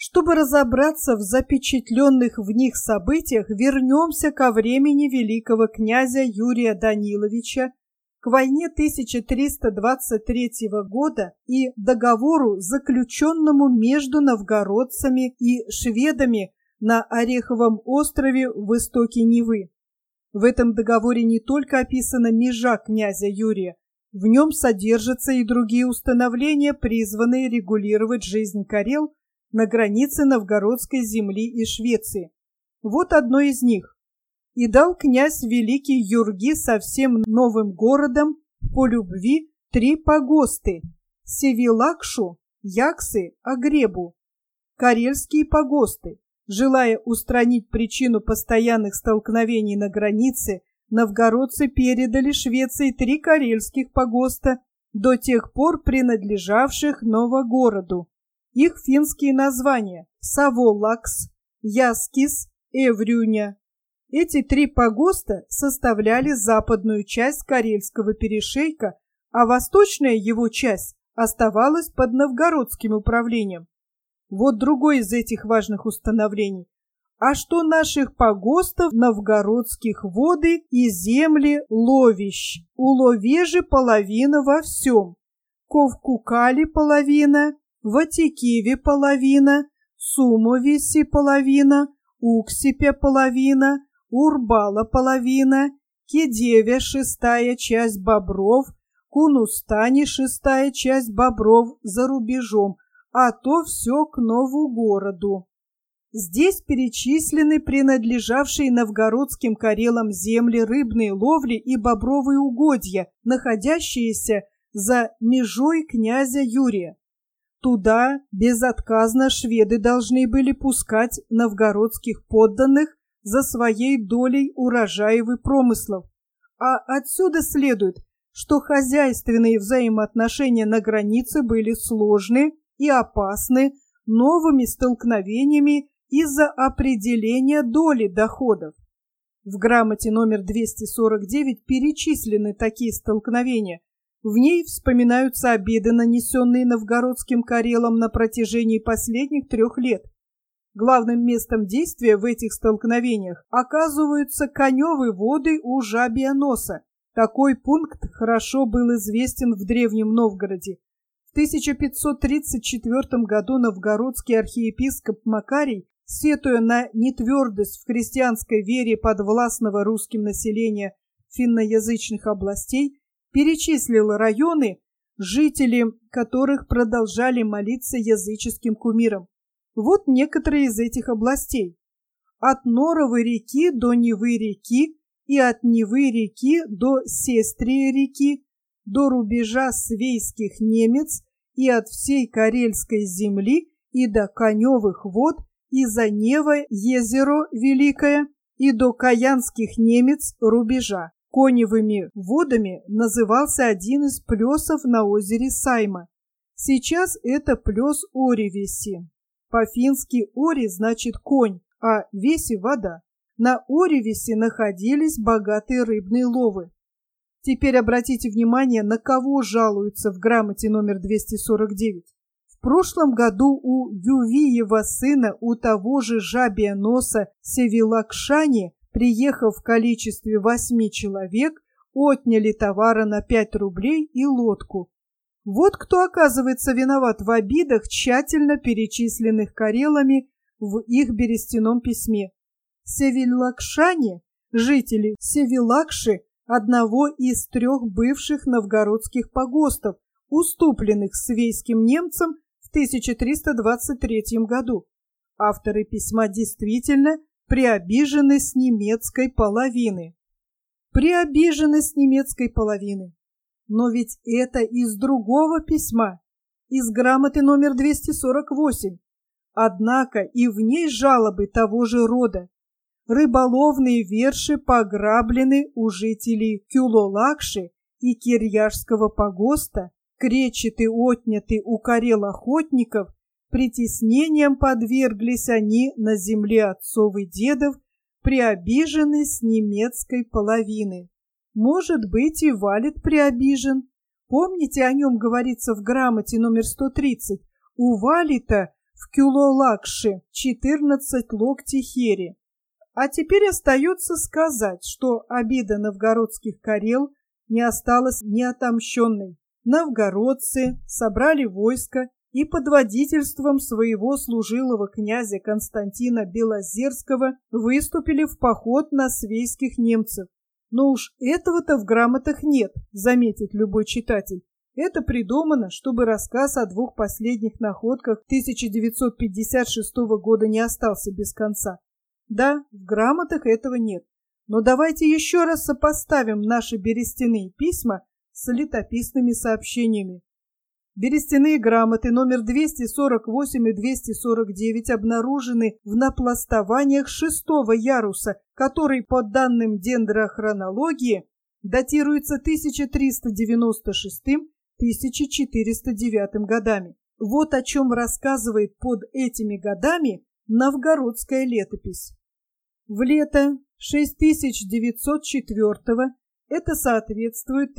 Чтобы разобраться в запечатленных в них событиях, вернемся ко времени великого князя Юрия Даниловича, к войне 1323 года и договору, заключенному между новгородцами и шведами на Ореховом острове в истоке Невы. В этом договоре не только описана межа князя Юрия, в нем содержатся и другие установления, призванные регулировать жизнь карел на границе новгородской земли и Швеции. Вот одно из них. «И дал князь великий Юрги со всем новым городом по любви 3 погосты – Севилакшу, Яксы, Агребу, карельские погосты. Желая устранить причину постоянных столкновений на границе, новгородцы передали Швеции 3 карельских погоста, до тех пор принадлежавших Новогороду. Их финские названия – Саволакс, Яскис, Эврюня. Эти 3 погоста составляли западную часть Карельского перешейка, а восточная его часть оставалась под новгородским управлением. Вот другое из этих важных установлений. А что наших погостов новгородских воды и земли ловищ? У ловежи половина во всем. Ковкукали половина, в Атикиве половина, Сумовиси половина, Уксипе половина, Урбала половина, Кедеве 6-я часть бобров, Кунустане 6-я часть бобров за рубежом, а то все к Новогороду. Здесь перечислены принадлежавшие новгородским карелам земли рыбной ловли и бобровые угодья, находящиеся за межой князя Юрия. Туда безотказно шведы должны были пускать новгородских подданных за своей долей урожаев и промыслов. А отсюда следует, что хозяйственные взаимоотношения на границе были сложны и опасны новыми столкновениями из-за определения доли доходов. В грамоте номер 249 перечислены такие столкновения. В ней вспоминаются обиды, нанесенные новгородским карелам на протяжении последних 3 лет. Главным местом действия в этих столкновениях оказываются Коневы воды у Жабья носа. Такой пункт хорошо был известен в Древнем Новгороде. В 1534 году новгородский архиепископ Макарий, сетуя на нетвердость в христианской вере подвластного русским населения финноязычных областей, перечислил районы, жители которых продолжали молиться языческим кумирам. Вот некоторые из этих областей. От Норовой реки до Невы реки и от Невы реки до Сестрии реки, до рубежа свейских немец и от всей Карельской земли и до Коневых вод и за Нева езеро Великое и до Каянских немец рубежа. Коневыми водами назывался один из плесов на озере Сайма. Сейчас это плес Оревеси. По-фински Ори значит конь, а Веси – вода. На Оревесе находились богатые рыбные ловы. Теперь обратите внимание, на кого жалуются в грамоте номер 249. В прошлом году у Ювиева сына, у того же Жабия носа Севилакшани, приехав в количестве 8 человек, отняли товара на 5 рублей и лодку. Вот кто, оказывается, виноват в обидах, тщательно перечисленных карелами в их берестяном письме. Севилакшане, жители Севилакши, одного из 3 бывших новгородских погостов, уступленных свейским немцам в 1323 году. Авторы письма действительно приобижены с немецкой половины. Приобижены с немецкой половины. Но ведь это из другого письма, из грамоты номер 248. Однако и в ней жалобы того же рода. Рыболовные верши пограблены у жителей Кюлолакши и Кирьяжского погоста, кречеты отняты у карел-охотников, притеснениям подверглись они на земле отцов и дедов, приобижены с немецкой половины. Может быть, и Валет приобижен. Помните, о нем говорится в грамоте номер 130. У Валета в Кюлолакше 14 локтей хери. А теперь остается сказать, что обида новгородских карел не осталась неотомщенной. Новгородцы собрали войско и под водительством своего служилого князя Константина Белозерского выступили в поход на свейских немцев. Но уж этого-то в грамотах нет, заметит любой читатель. Это придумано, чтобы рассказ о двух последних находках 1956 года не остался без конца. Да, в грамотах этого нет. Но давайте еще раз сопоставим наши берестяные письма с летописными сообщениями. Берестяные грамоты номер 248 и 249 обнаружены в напластованиях 6-го яруса, который, по данным дендрохронологии, датируется 1396-1409 годами. Вот о чем рассказывает под этими годами новгородская летопись. В лето 6904 это соответствует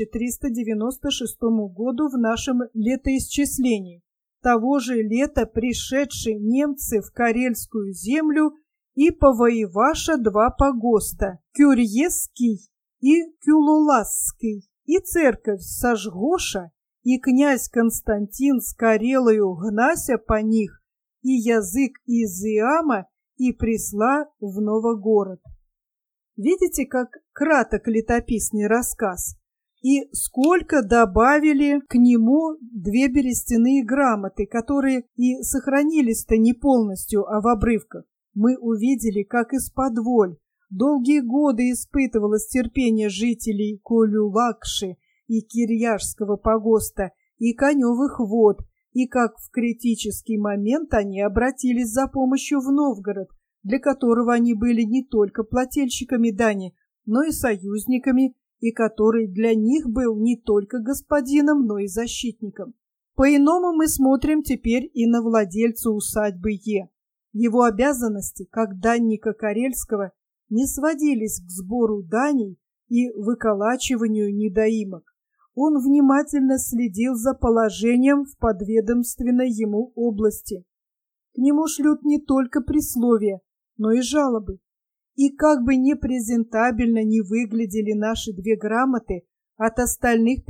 1396 году в нашем летоисчислении. Того же лета пришедшие немцы в Карельскую землю и повоеваша два погоста – Кюрьесский и Кюлуласский, и церковь сожгоша, и князь Константин с Карелою гнася по них, и язык из Иама, и присла в Новогород. Видите, как краток летописный рассказ? И сколько добавили к нему две берестяные грамоты, которые и сохранились-то не полностью, а в обрывках. Мы увидели, как из-под долгие годы испытывалось терпение жителей Кюлулакши и Кирьяжского погоста и Коневых вод, и как в критический момент они обратились за помощью в Новгород, для которого они были не только плательщиками дани, но и союзниками, и который для них был не только господином, но и защитником. По-иному мы смотрим теперь и на владельца усадьбы Е. Его обязанности, как данника Карельского, не сводились к сбору даней и выколачиванию недоимок. Он внимательно следил за положением в подведомственной ему области. К нему шлют не только присловия, но и жалобы. И как бы непрезентабельно не выглядели наши две грамоты, от остальных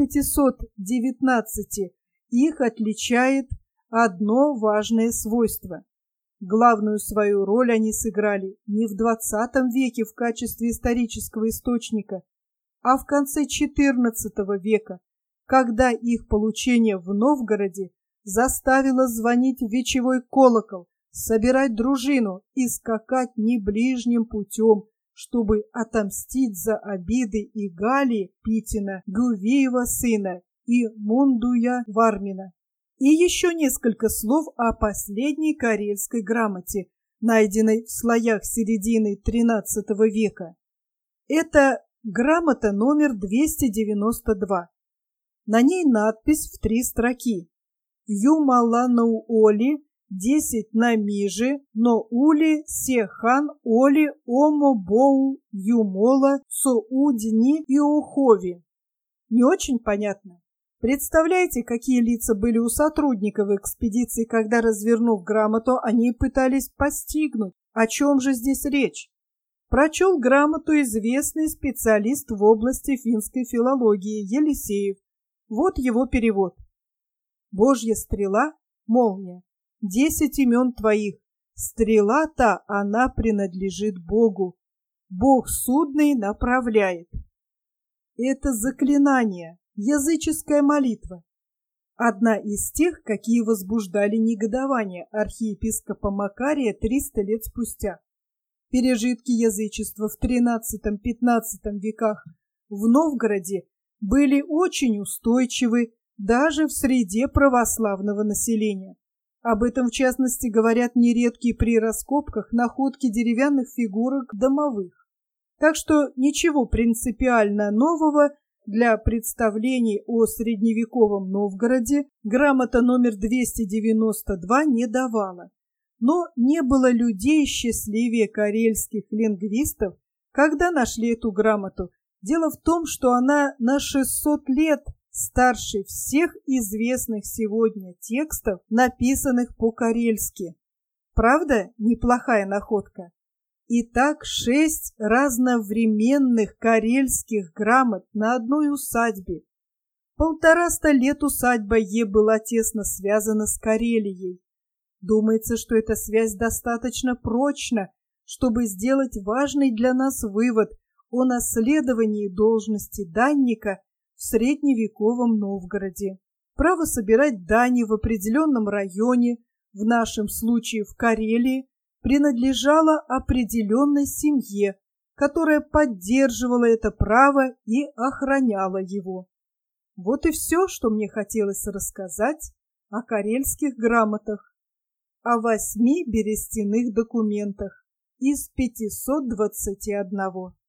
519 их отличает одно важное свойство. Главную свою роль они сыграли не в XX веке в качестве исторического источника, а в конце XIV века, когда их получение в Новгороде заставило звонить в вечевой колокол, собирать дружину и скакать не ближним путем, чтобы отомстить за обиды и Гали Питина, Гувеева сына и Мундуя Вармина. И еще несколько слов о последней карельской грамоте, найденной в слоях середины XIII века. Это грамота номер 292. На ней надпись в 3 строки. Юмаланауоли 10 на миже, но ули сехан оли омо боу юмола соудни и ухови. Не очень понятно. Представляете, какие лица были у сотрудников экспедиции, когда, развернув грамоту, они пытались постигнуть, о чем же здесь речь. Прочел грамоту известный специалист в области финской филологии Елисеев. Вот его перевод. Божья стрела, молния. 10 имен твоих. Стрела та, она принадлежит Богу. Бог судный направляет. Это заклинание, языческая молитва. Одна из тех, какие возбуждали негодование архиепископа Макария 300 лет спустя. Пережитки язычества в XIII-XV веках в Новгороде были очень устойчивы даже в среде православного населения. Об этом, в частности, говорят нередкие при раскопках находки деревянных фигурок домовых. Так что ничего принципиально нового для представлений о средневековом Новгороде грамота номер 292 не давала. Но не было людей счастливее карельских лингвистов, когда нашли эту грамоту. Дело в том, что она на 600 лет старше всех известных сегодня текстов, написанных по-карельски. Правда, неплохая находка? Итак, 6 разновременных карельских грамот на одной усадьбе. 150 лет усадьба Е была тесно связана с Карелией. Думается, что эта связь достаточно прочна, чтобы сделать важный для нас вывод о наследовании должности данника в средневековом Новгороде. Право собирать дани в определенном районе, в нашем случае в Карелии, принадлежало определенной семье, которая поддерживала это право и охраняла его. Вот и все, что мне хотелось рассказать о карельских грамотах, о 8 берестяных документах из 521.